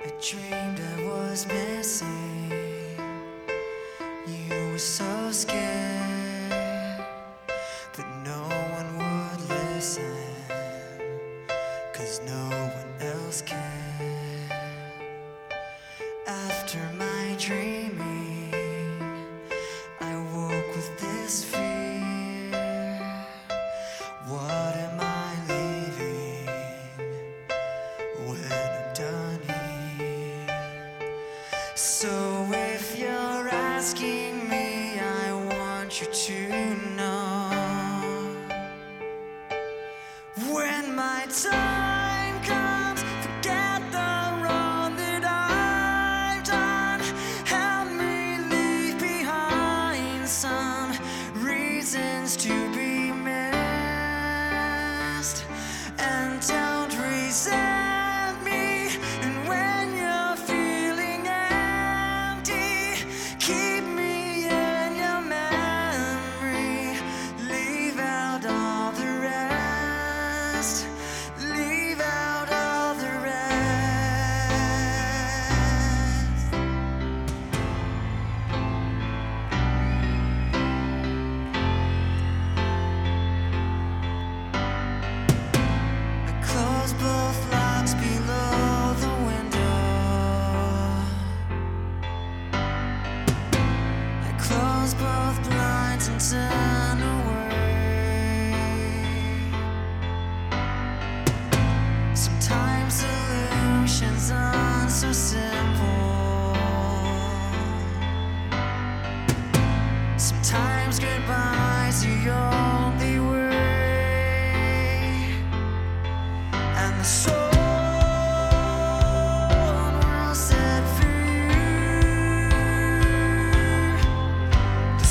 I dreamed I was missing. You were so scared that no one would listen, 'cause no one else cared. After my dreaming, I woke with this fear. What am I leaving when I'm done here? So if you're asking me, I want you to know, when my time comes, forget the wrong that I've done. Help me leave behind some reasons to be missed, and don't resent me. And when you're feeling empty, keep me in your memory. Leave out all the rest. Leave out all the rest. I close both locks below the window. I close both blinds and turn away. Sometimes solutions aren't so simple. Sometimes goodbyes are your only way. And the soul will set free. The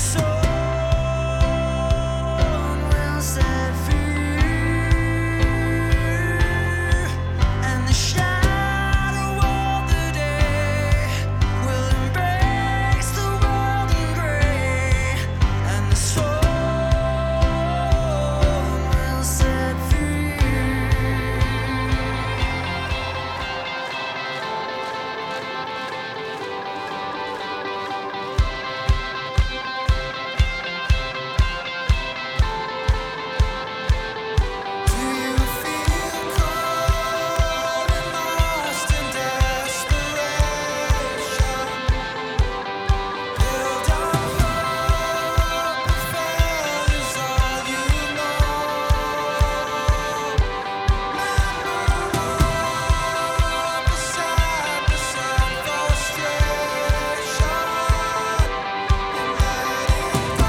soul will set free. And the shadow of the day will embrace the world in gray. And the soul will set free. Do you feel cold and lost in desperation? Build up hope and fail is all you know. Remember all the sadness and frustration, and let it go.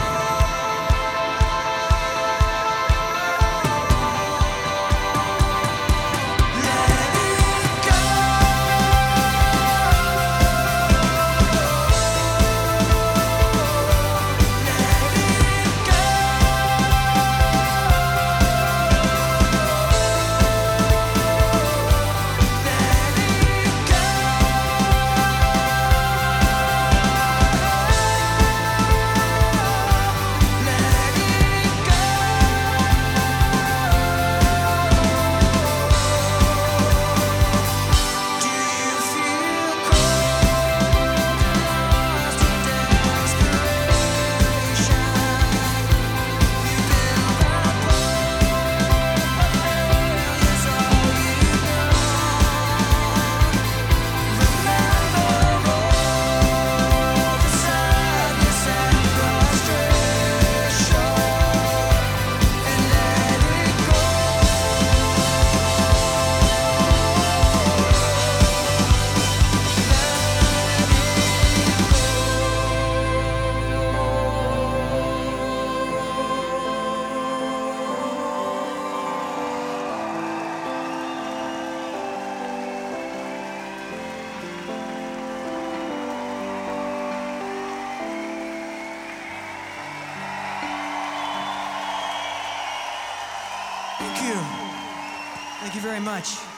Thank you. Thank you very much.